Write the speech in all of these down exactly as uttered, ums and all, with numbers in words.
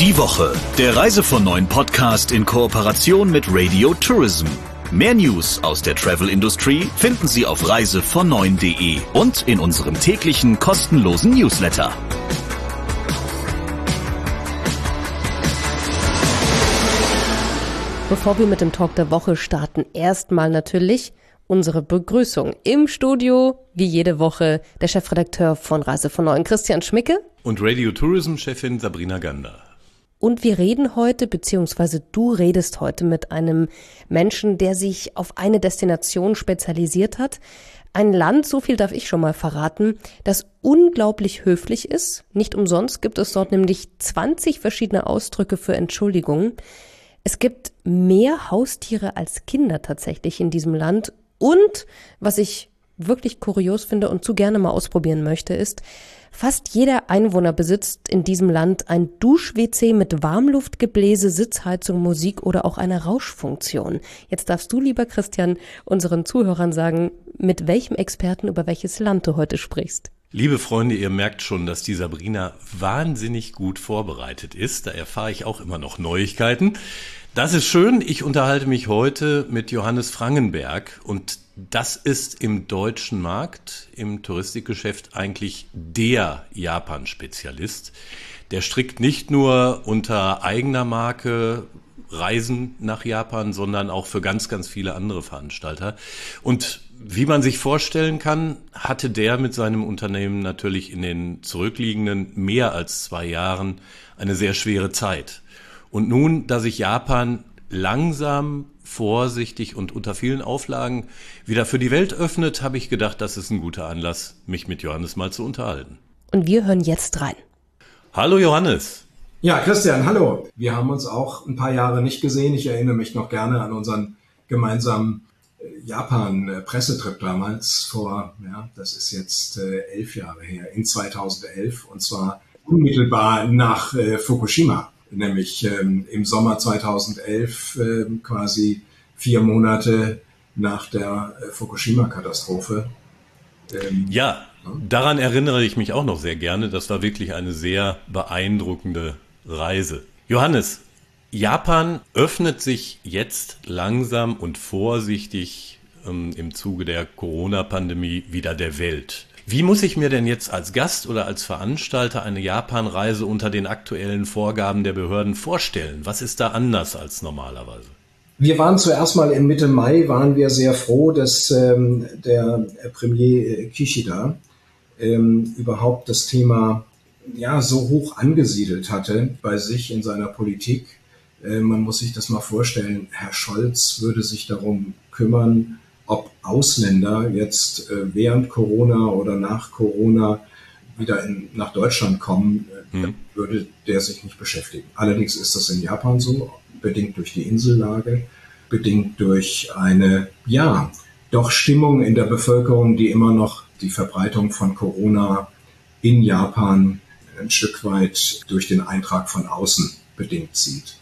Die Woche, der Reise von neun Podcast in Kooperation mit Radio Tourism. Mehr News aus der Travel-Industrie finden Sie auf reise von neun punkt de und in unserem täglichen kostenlosen Newsletter. Bevor wir mit dem Talk der Woche starten, erstmal natürlich unsere Begrüßung. Im Studio, wie jede Woche, der Chefredakteur von Reise von neun, Christian Schmicke. Und Radio Tourism-Chefin Sabrina Gander. Und wir reden heute, beziehungsweise du redest heute mit einem Menschen, der sich auf eine Destination spezialisiert hat. Ein Land, so viel darf ich schon mal verraten, das unglaublich höflich ist. Nicht umsonst gibt es dort nämlich zwanzig verschiedene Ausdrücke für Entschuldigung. Es gibt mehr Haustiere als Kinder tatsächlich in diesem Land. Und was ich wirklich kurios finde und zu gerne mal ausprobieren möchte, ist, fast jeder Einwohner besitzt in diesem Land ein Dusch-W C mit Warmluftgebläse, Sitzheizung, Musik oder auch eine Rauschfunktion. Jetzt darfst du, lieber Christian, unseren Zuhörern sagen, mit welchem Experten über welches Land du heute sprichst. Liebe Freunde, ihr merkt schon, dass die Sabrina wahnsinnig gut vorbereitet ist. Da erfahre ich auch immer noch Neuigkeiten. Das ist schön. Ich unterhalte mich heute mit Johannes Frangenberg und das ist im deutschen Markt, im Touristikgeschäft eigentlich der Japan-Spezialist. Der strickt nicht nur unter eigener Marke Reisen nach Japan, sondern auch für ganz, ganz viele andere Veranstalter. Und wie man sich vorstellen kann, hatte der mit seinem Unternehmen natürlich in den zurückliegenden mehr als zwei Jahren eine sehr schwere Zeit. Und nun, da sich Japan langsam, vorsichtig und unter vielen Auflagen wieder für die Welt öffnet, habe ich gedacht, das ist ein guter Anlass, mich mit Johannes mal zu unterhalten. Und wir hören jetzt rein. Hallo Johannes. Ja, Christian, hallo. Wir haben uns auch ein paar Jahre nicht gesehen. Ich erinnere mich noch gerne an unseren gemeinsamen Japan-Pressetrip damals vor, ja, das ist jetzt äh, elf Jahre her, in zweitausendelf, und zwar unmittelbar nach äh, Fukushima. Nämlich ähm, im Sommer zweitausendelf, äh, quasi vier Monate nach der äh, Fukushima-Katastrophe. Ähm, ja, daran erinnere ich mich auch noch sehr gerne. Das war wirklich eine sehr beeindruckende Reise. Johannes, Japan öffnet sich jetzt langsam und vorsichtig ähm, im Zuge der Corona-Pandemie wieder der Welt. Wie muss ich mir denn jetzt als Gast oder als Veranstalter eine Japanreise unter den aktuellen Vorgaben der Behörden vorstellen? Was ist da anders als normalerweise? Wir waren zuerst mal im Mitte Mai, waren wir sehr froh, dass ähm, der Premier Kishida ähm, überhaupt das Thema ja so hoch angesiedelt hatte bei sich in seiner Politik. Äh, man muss sich das mal vorstellen, Herr Scholz würde sich darum kümmern, ob Ausländer jetzt äh, während Corona oder nach Corona wieder in, nach Deutschland kommen, äh, mhm. würde der sich nicht beschäftigen. Allerdings ist das in Japan so, bedingt durch die Insellage, bedingt durch eine, ja, doch Stimmung in der Bevölkerung, die immer noch die Verbreitung von Corona in Japan ein Stück weit durch den Eintrag von außen bedingt sieht.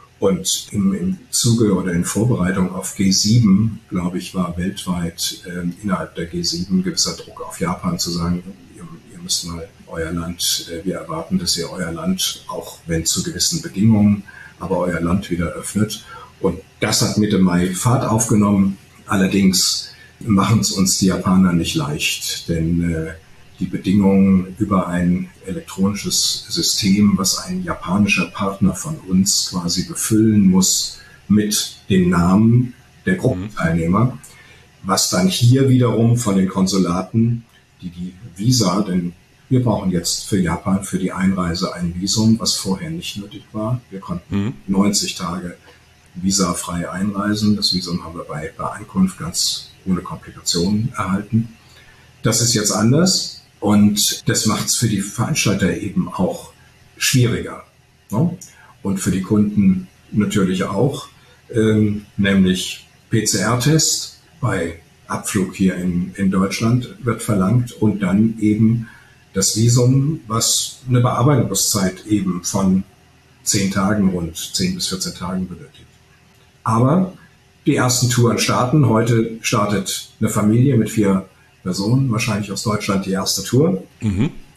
Und im, im Zuge oder in Vorbereitung auf G sieben, glaube ich, war weltweit äh, innerhalb der G sieben gewisser Druck auf Japan zu sagen, ihr, ihr müsst mal euer Land, äh, wir erwarten, dass ihr euer Land, auch wenn zu gewissen Bedingungen, aber euer Land wieder öffnet. Und das hat Mitte Mai Fahrt aufgenommen. Allerdings machen es uns die Japaner nicht leicht, denn äh, die Bedingungen über ein elektronisches System, was ein japanischer Partner von uns quasi befüllen muss mit den Namen der Gruppenteilnehmer, was dann hier wiederum von den Konsulaten, die die Visa, denn wir brauchen jetzt für Japan für die Einreise ein Visum, was vorher nicht nötig war. Wir konnten mhm. neunzig Tage visafrei einreisen. Das Visum haben wir bei, bei Ankunft ganz ohne Komplikationen erhalten. Das ist jetzt anders. Und das macht es für die Veranstalter eben auch schwieriger, ne? Und für die Kunden natürlich auch, ähm, nämlich P C R-Test bei Abflug hier in, in Deutschland wird verlangt und dann eben das Visum, was eine Bearbeitungszeit eben von zehn Tagen, rund zehn bis vierzehn Tagen benötigt. Aber die ersten Touren starten. Heute startet eine Familie mit vier Personen, wahrscheinlich aus Deutschland, die erste Tour. Mhm.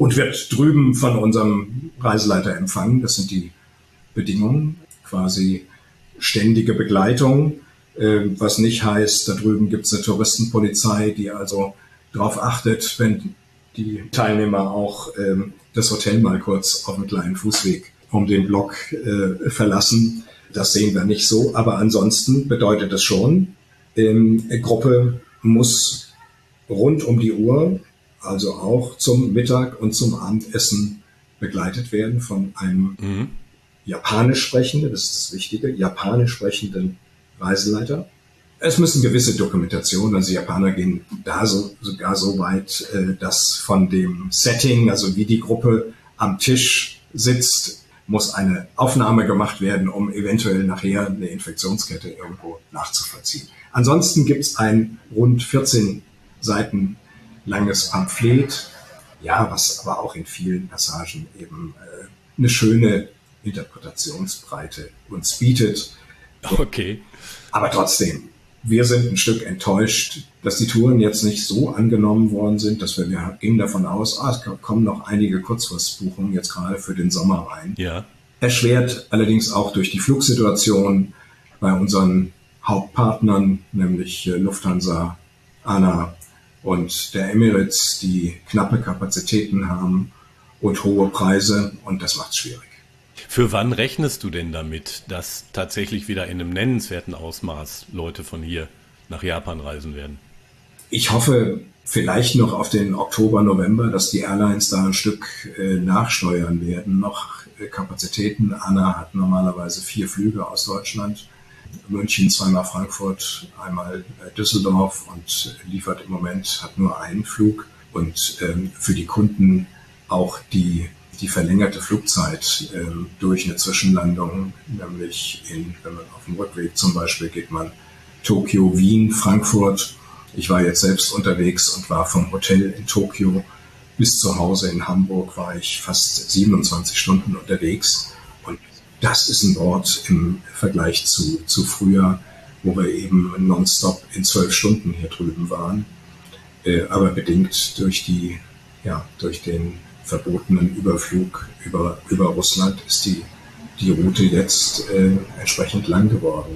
und wird drüben von unserem Reiseleiter empfangen. Das sind die Bedingungen, quasi ständige Begleitung, äh, was nicht heißt, da drüben gibt es eine Touristenpolizei, die also darauf achtet, wenn die Teilnehmer auch äh, das Hotel mal kurz auf einem kleinen Fußweg um den Block äh, verlassen. Das sehen wir nicht so, aber ansonsten bedeutet es schon, ähm, eine Gruppe muss rund um die Uhr, also auch zum Mittag und zum Abendessen begleitet werden von einem mhm. japanisch sprechenden, das ist das Wichtige, japanisch sprechenden Reiseleiter. Es müssen gewisse Dokumentationen, also Japaner gehen da so, sogar so weit, äh, dass von dem Setting, also wie die Gruppe am Tisch sitzt, muss eine Aufnahme gemacht werden, um eventuell nachher eine Infektionskette irgendwo nachzuvollziehen. Ansonsten gibt es ein rund vierzehn Seiten langes Pamphlet, ja, was aber auch in vielen Passagen eben äh, eine schöne Interpretationsbreite uns bietet. Okay. Aber trotzdem, wir sind ein Stück enttäuscht, dass die Touren jetzt nicht so angenommen worden sind, dass wir, wir gingen davon aus, ah, es kommen noch einige Kurzfristbuchungen jetzt gerade für den Sommer rein. Ja. Erschwert allerdings auch durch die Flugsituation bei unseren Hauptpartnern, nämlich Lufthansa, A N A und der Emirates, die knappe Kapazitäten haben und hohe Preise, und das macht es schwierig. Für wann rechnest du denn damit, dass tatsächlich wieder in einem nennenswerten Ausmaß Leute von hier nach Japan reisen werden? Ich hoffe vielleicht noch auf den Oktober, November, dass die Airlines da ein Stück äh, nachsteuern werden. Noch äh, Kapazitäten. A N A hat normalerweise vier Flüge aus Deutschland. München, zweimal Frankfurt, einmal äh, Düsseldorf, und liefert im Moment, hat nur einen Flug. Und ähm, für die Kunden auch die die verlängerte Flugzeit äh, durch eine Zwischenlandung, nämlich in, wenn man auf dem Rückweg zum Beispiel geht man Tokio, Wien, Frankfurt. Ich war jetzt selbst unterwegs und war vom Hotel in Tokio bis zu Hause in Hamburg, war ich fast siebenundzwanzig Stunden unterwegs. Und das ist ein Ort im Vergleich zu, zu früher, wo wir eben nonstop in zwölf Stunden hier drüben waren. Äh, aber bedingt durch die, ja, durch den verbotenen Überflug über, über Russland ist die, die Route jetzt äh, entsprechend lang geworden.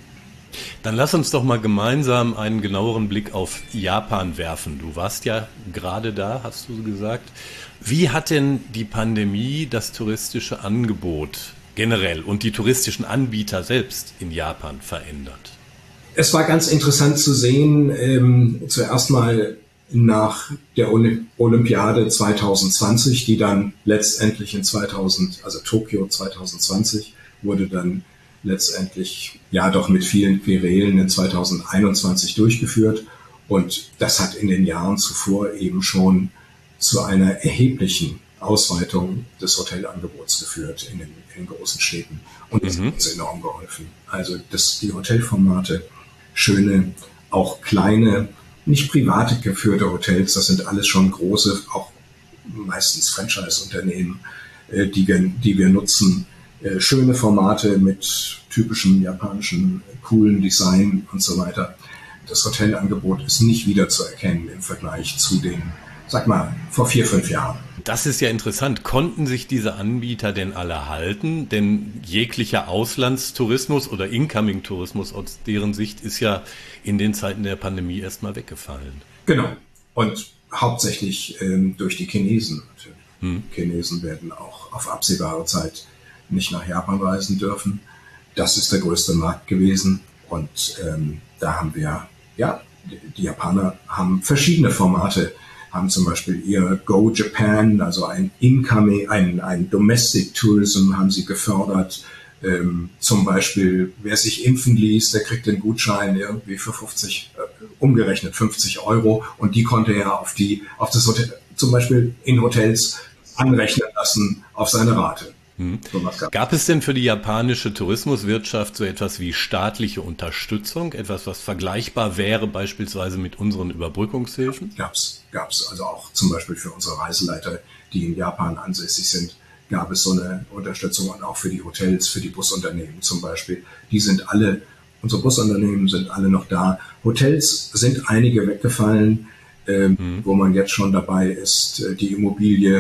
Dann lass uns doch mal gemeinsam einen genaueren Blick auf Japan werfen. Du warst ja gerade da, hast du gesagt. Wie hat denn die Pandemie das touristische Angebot generell und die touristischen Anbieter selbst in Japan verändert? Es war ganz interessant zu sehen, ähm, zuerst mal nach der Olympiade zwanzig zwanzig, die dann letztendlich in zweitausend, also Tokio zwanzig zwanzig, wurde dann letztendlich ja doch mit vielen Querelen in zwanzig einundzwanzig durchgeführt. Und das hat in den Jahren zuvor eben schon zu einer erheblichen Ausweitung des Hotelangebots geführt in den, in den großen Städten. Und das mhm. hat uns enorm geholfen. Also das, die Hotelformate, schöne, auch kleine, nicht private geführte Hotels, das sind alles schon große, auch meistens Franchise-Unternehmen, äh, die wir, die wir nutzen. Äh, schöne Formate mit typischem japanischen, coolen Design und so weiter. Das Hotelangebot ist nicht wiederzuerkennen im Vergleich zu den, sag mal, vor vier, fünf Jahren. Das ist ja interessant. Konnten sich diese Anbieter denn alle halten? Denn jeglicher Auslandstourismus oder Incoming-Tourismus aus deren Sicht ist ja in den Zeiten der Pandemie erstmal weggefallen. Genau. Und hauptsächlich ähm, durch die Chinesen natürlich. Hm. Chinesen werden auch auf absehbare Zeit nicht nach Japan reisen dürfen. Das ist der größte Markt gewesen. Und ähm, da haben wir, ja, die, die Japaner haben verschiedene Formate, haben zum Beispiel ihr Go Japan, also ein Incoming, ein, ein Domestic Tourism haben sie gefördert. Ähm, zum Beispiel, wer sich impfen ließ, der kriegt den Gutschein irgendwie für fünfzig, äh, umgerechnet fünfzig Euro, und die konnte er auf die, auf das Hotel, zum Beispiel in Hotels anrechnen lassen auf seine Rate. Hm. Gab es denn für die japanische Tourismuswirtschaft so etwas wie staatliche Unterstützung, etwas, was vergleichbar wäre beispielsweise mit unseren Überbrückungshilfen? Gab's, gab's. Also auch zum Beispiel für unsere Reiseleiter, die in Japan ansässig sind, gab es so eine Unterstützung, und auch für die Hotels, für die Busunternehmen zum Beispiel. Die sind alle, unsere Busunternehmen sind alle noch da. Hotels sind einige weggefallen, äh, hm. wo man jetzt schon dabei ist, die Immobilie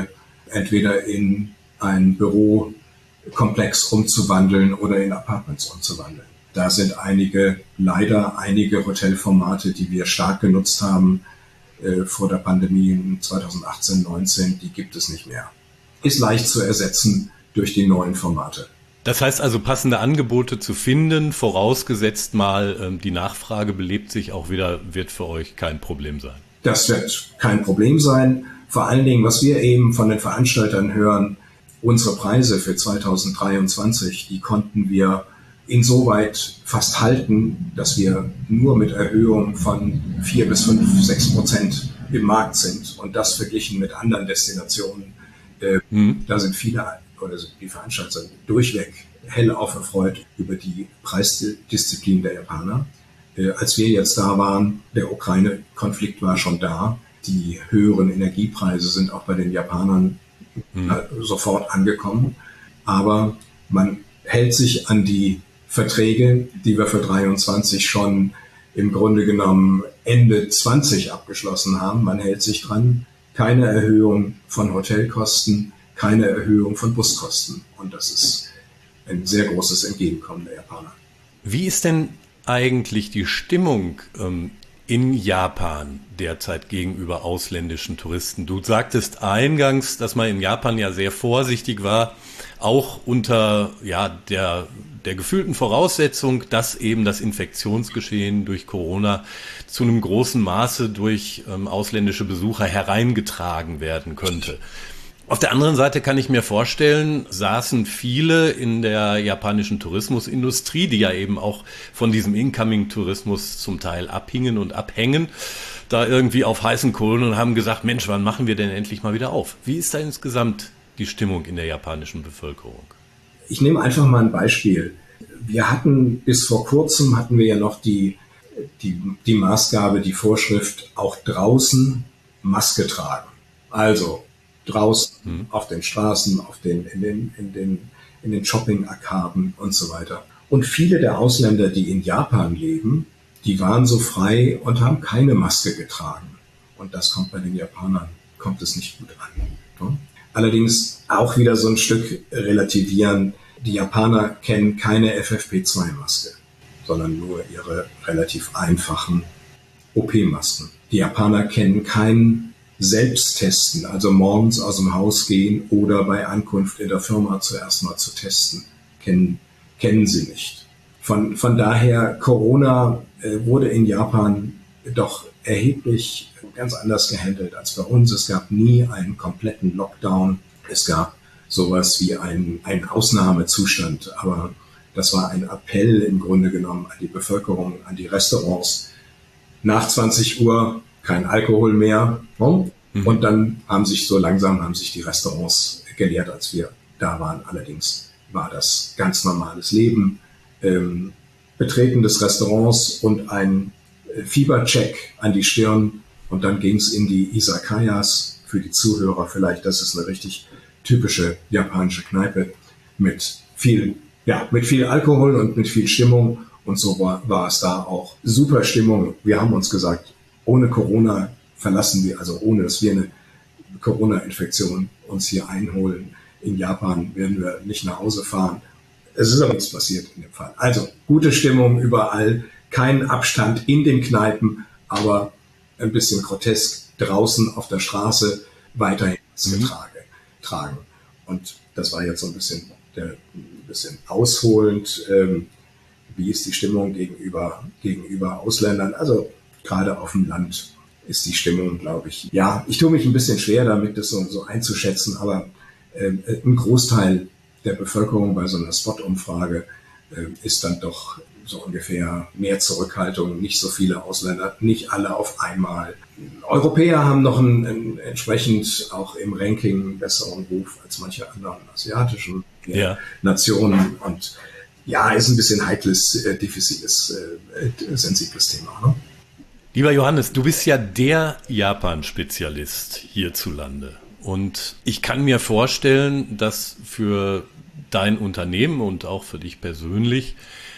entweder in ein Bürokomplex umzuwandeln oder in Apartments umzuwandeln. Da sind einige, leider einige Hotelformate, die wir stark genutzt haben äh, vor der Pandemie in zweitausendachtzehn, neunzehn, die gibt es nicht mehr. Ist leicht zu ersetzen durch die neuen Formate. Das heißt also, passende Angebote zu finden, vorausgesetzt mal, die Nachfrage belebt sich auch wieder, wird für euch kein Problem sein. Das wird kein Problem sein. Vor allen Dingen, was wir eben von den Veranstaltern hören, unsere Preise für zweitausenddreiundzwanzig, die konnten wir insoweit fast halten, dass wir nur mit Erhöhung von vier bis fünf, sechs Prozent im Markt sind. Und das verglichen mit anderen Destinationen. Äh, hm. Da sind viele oder die Veranstalter durchweg hellauf erfreut über die Preisdisziplin der Japaner. Äh, als wir jetzt da waren, der Ukraine-Konflikt war schon da. Die höheren Energiepreise sind auch bei den Japanern mhm. äh, sofort angekommen. Aber man hält sich an die Verträge, die wir für dreiundzwanzig schon im Grunde genommen Ende zwanzig abgeschlossen haben. Man hält sich dran. Keine Erhöhung von Hotelkosten, keine Erhöhung von Buskosten. Und das ist ein sehr großes Entgegenkommen der Japaner. Wie ist denn eigentlich die Stimmung ähm, in Japan derzeit gegenüber ausländischen Touristen? Du sagtest eingangs, dass man in Japan ja sehr vorsichtig war, auch unter ja, der, der gefühlten Voraussetzung, dass eben das Infektionsgeschehen durch Corona zu einem großen Maße durch ähm, ausländische Besucher hereingetragen werden könnte. Auf der anderen Seite kann ich mir vorstellen, saßen viele in der japanischen Tourismusindustrie, die ja eben auch von diesem Incoming-Tourismus zum Teil abhingen und abhängen, da irgendwie auf heißen Kohlen und haben gesagt, Mensch, wann machen wir denn endlich mal wieder auf? Wie ist da insgesamt die Stimmung in der japanischen Bevölkerung? Ich nehme einfach mal ein Beispiel. Wir hatten bis vor kurzem hatten wir ja noch die, die, die Maßgabe, die Vorschrift, auch draußen Maske tragen. Also draußen hm. auf den Straßen, auf den, in den, in den, in den Shopping-Arkaden und so weiter. Und viele der Ausländer, die in Japan leben, die waren so frei und haben keine Maske getragen. Und das kommt bei den Japanern, kommt es nicht gut an. Allerdings auch wieder so ein Stück relativieren. Die Japaner kennen keine F F P zwei Maske, sondern nur ihre relativ einfachen O P-Masken. Die Japaner kennen keinen Selbsttesten, also morgens aus dem Haus gehen oder bei Ankunft in der Firma zuerst mal zu testen, kennen, kennen sie nicht. Von, von daher, Corona äh, wurde in Japan doch erheblich ganz anders gehandelt als bei uns. Es gab nie einen kompletten Lockdown. Es gab sowas wie einen, einen Ausnahmezustand, aber das war ein Appell im Grunde genommen an die Bevölkerung, an die Restaurants. Nach zwanzig Uhr kein Alkohol mehr. Und mhm. dann haben sich so langsam haben sich die Restaurants geleert, als wir da waren. Allerdings war das ganz normales Leben. Ähm, Betreten des Restaurants und ein Fiebercheck an die Stirn. Und dann ging es in die Izakayas. Für die Zuhörer vielleicht, das ist eine richtig typische japanische Kneipe mit viel, ja, mit viel Alkohol und mit viel Stimmung. Und so war, war es da auch. Super Stimmung. Wir haben uns gesagt, ohne Corona verlassen wir, also ohne dass wir eine Corona-Infektion uns hier einholen. In Japan werden wir nicht nach Hause fahren. Es ist aber nichts passiert in dem Fall. Also gute Stimmung überall, kein Abstand in den Kneipen, aber ein bisschen grotesk draußen auf der Straße weiterhin Maske mhm. tragen. Und das war jetzt so ein bisschen, der, ein bisschen ausholend. Ähm, wie ist die Stimmung gegenüber, gegenüber Ausländern? Also gerade auf dem Land ist die Stimmung, glaube ich. Ja, ich tue mich ein bisschen schwer damit, das so, so einzuschätzen, aber äh, ein Großteil der Bevölkerung bei so einer Spot-Umfrage äh, ist dann doch so ungefähr mehr Zurückhaltung, nicht so viele Ausländer, nicht alle auf einmal. Europäer haben noch einen, einen entsprechend auch im Ranking besseren Ruf als manche anderen asiatischen ja. Nationen. Und ja, ist ein bisschen heikles, äh, diffiziles, äh, sensibles Thema. Ne? Lieber Johannes, du bist ja der Japan-Spezialist hierzulande. Und ich kann mir vorstellen, dass für dein Unternehmen und auch für dich persönlich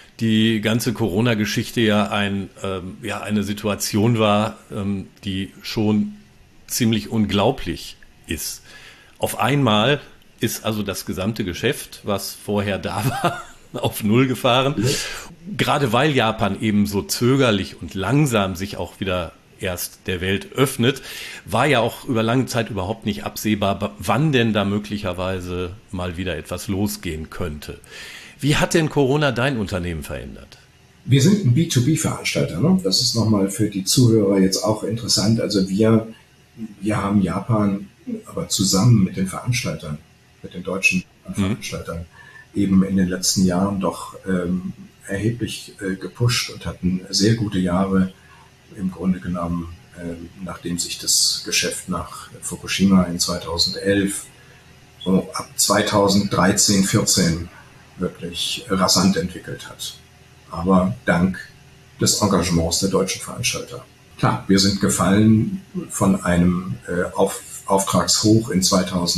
die ganze Corona-Geschichte ja, ein, ähm, ja eine Situation war, ähm, die schon ziemlich unglaublich ist. Auf einmal ist also das gesamte Geschäft, was vorher da war, auf Null gefahren. Ja. Gerade weil Japan eben so zögerlich und langsam sich auch wieder erst der Welt öffnet, war ja auch über lange Zeit überhaupt nicht absehbar, wann denn da möglicherweise mal wieder etwas losgehen könnte. Wie hat denn Corona dein Unternehmen verändert? Wir sind ein B zwei B-Veranstalter, ne? Das ist nochmal für die Zuhörer jetzt auch interessant. Also wir, wir haben Japan aber zusammen mit den Veranstaltern, mit den deutschen Veranstaltern, mhm. eben in den letzten Jahren doch ähm, erheblich äh, gepusht und hatten sehr gute Jahre im Grunde genommen, äh, nachdem sich das Geschäft nach Fukushima in zweitausendelf, so ab zweitausenddreizehn, vierzehn wirklich rasant entwickelt hat. Aber dank des Engagements der deutschen Veranstalter. Klar, wir sind gefallen von einem äh, Auf, Auftragshoch in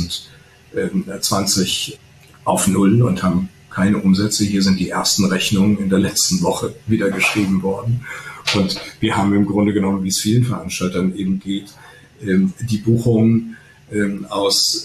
zweitausendzwanzig auf Null und haben keine Umsätze. Hier sind die ersten Rechnungen in der letzten Woche wieder geschrieben worden. Und wir haben im Grunde genommen, wie es vielen Veranstaltern eben geht, ähm, die Buchungen ähm, aus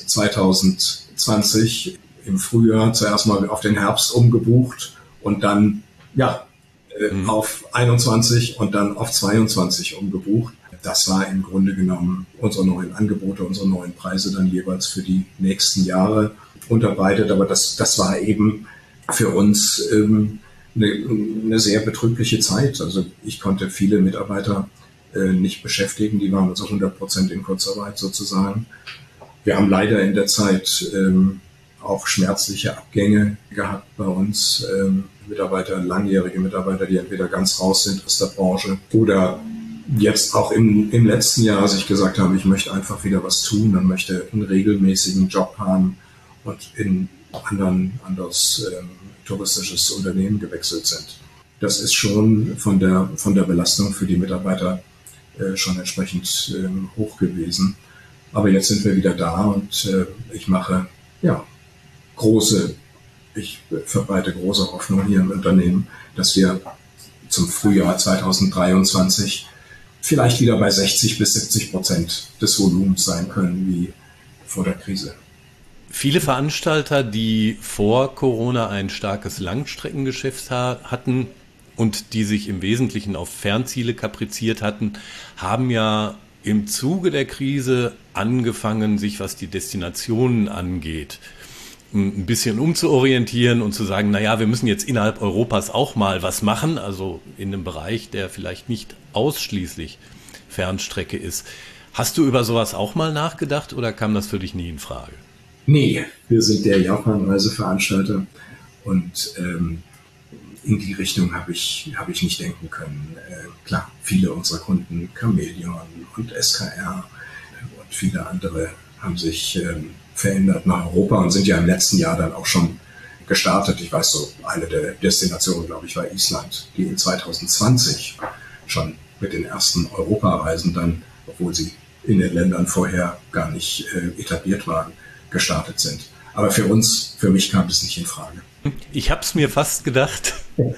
zweitausendzwanzig im Frühjahr zuerst mal auf den Herbst umgebucht und dann ja äh, mhm. auf einundzwanzig und dann auf zweiundzwanzig umgebucht. Das war im Grunde genommen unsere neuen Angebote, unsere neuen Preise dann jeweils für die nächsten Jahre unterbreitet. Aber das, das war eben für uns ähm, eine, eine sehr betrübliche Zeit. Also ich konnte viele Mitarbeiter äh, nicht beschäftigen. Die waren also hundert Prozent in Kurzarbeit sozusagen. Wir haben leider in der Zeit ähm, auch schmerzliche Abgänge gehabt bei uns. Ähm, Mitarbeiter, langjährige Mitarbeiter, die entweder ganz raus sind aus der Branche oder jetzt auch im, im letzten Jahr sich gesagt haben, ich möchte einfach wieder was tun und möchte einen regelmäßigen Job haben und in anderen, anderes ähm, touristisches Unternehmen gewechselt sind. Das ist schon von der, von der Belastung für die Mitarbeiter äh, schon entsprechend ähm, hoch gewesen. Aber jetzt sind wir wieder da und äh, ich mache, ja, große, ich verbreite große Hoffnung hier im Unternehmen, dass wir zum Frühjahr zweitausenddreiundzwanzig vielleicht wieder bei sechzig bis siebzig Prozent des Volumens sein können wie vor der Krise. Viele Veranstalter, die vor Corona ein starkes Langstreckengeschäft hatten und die sich im Wesentlichen auf Fernziele kapriziert hatten, haben ja im Zuge der Krise angefangen, sich, was die Destinationen angeht, ein bisschen umzuorientieren und zu sagen, naja, wir müssen jetzt innerhalb Europas auch mal was machen, also in einem Bereich, der vielleicht nicht ausschließlich Fernstrecke ist. Hast du über sowas auch mal nachgedacht oder kam das für dich nie in Frage? Nee, wir sind der Japan-Reiseveranstalter und ähm, in die Richtung habe ich, hab ich nicht denken können. Äh, klar, viele unserer Kunden, Chameleon und S K R und viele andere haben sich ähm, verändert nach Europa und sind ja im letzten Jahr dann auch schon gestartet. Ich weiß so, eine der Destinationen, glaube ich, war Island, die in zweitausendzwanzig schon mit den ersten Europareisen dann, obwohl sie in den Ländern vorher gar nicht äh, etabliert waren, gestartet sind. Aber für uns, für mich kam das nicht in Frage. Ich habe es mir fast gedacht.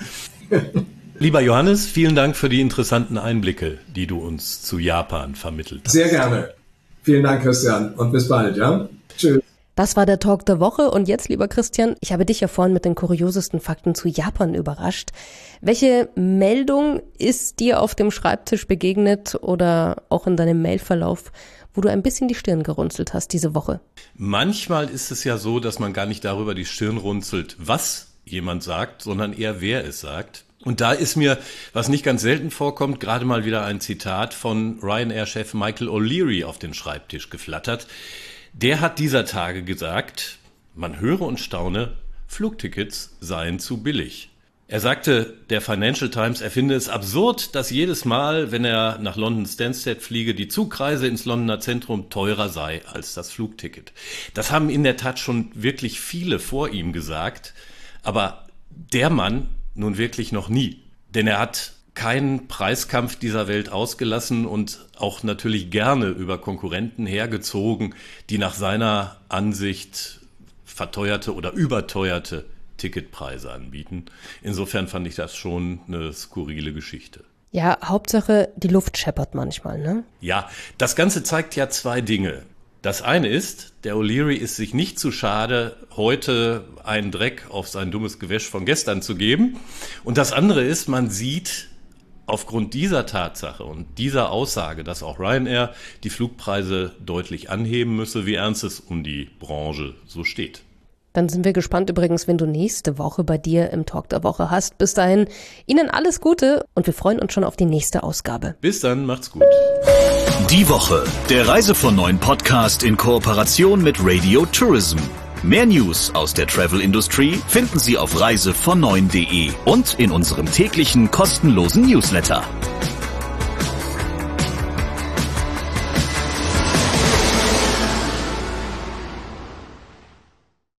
Lieber Johannes, vielen Dank für die interessanten Einblicke, die du uns zu Japan vermittelt hast. Sehr gerne. Vielen Dank, Christian, und bis bald, ja? Tschüss. Das war der Talk der Woche und jetzt, lieber Christian, ich habe dich ja vorhin mit den kuriosesten Fakten zu Japan überrascht. Welche Meldung ist dir auf dem Schreibtisch begegnet oder auch in deinem Mailverlauf, wo du ein bisschen die Stirn gerunzelt hast diese Woche? Manchmal ist es ja so, dass man gar nicht darüber die Stirn runzelt, was jemand sagt, sondern eher wer es sagt. Und da ist mir, was nicht ganz selten vorkommt, gerade mal wieder ein Zitat von Ryanair-Chef Michael O'Leary auf den Schreibtisch geflattert. Der hat dieser Tage gesagt, man höre und staune, Flugtickets seien zu billig. Er sagte der Financial Times, er finde es absurd, dass jedes Mal, wenn er nach London Stansted fliege, die Zugreise ins Londoner Zentrum teurer sei als das Flugticket. Das haben in der Tat schon wirklich viele vor ihm gesagt, aber der Mann nun wirklich noch nie. Denn er hat keinen Preiskampf dieser Welt ausgelassen und auch natürlich gerne über Konkurrenten hergezogen, die nach seiner Ansicht verteuerte oder überteuerte Ticketpreise anbieten. Insofern fand ich das schon eine skurrile Geschichte. Ja, Hauptsache die Luft scheppert manchmal, ne? Ja, das Ganze zeigt ja zwei Dinge. Das eine ist, der O'Leary ist sich nicht zu schade, heute einen Dreck auf sein dummes Gewäsch von gestern zu geben. Und das andere ist, man sieht aufgrund dieser Tatsache und dieser Aussage, dass auch Ryanair die Flugpreise deutlich anheben müsse, wie ernst es um die Branche so steht. Dann sind wir gespannt übrigens, wenn du nächste Woche bei dir im Talk der Woche hast. Bis dahin, Ihnen alles Gute und wir freuen uns schon auf die nächste Ausgabe. Bis dann, macht's gut. Die Woche, der Reise von neun Podcast in Kooperation mit Radio Tourism. Mehr News aus der Travel Industry finden Sie auf reise von neun punkt de und in unserem täglichen kostenlosen Newsletter.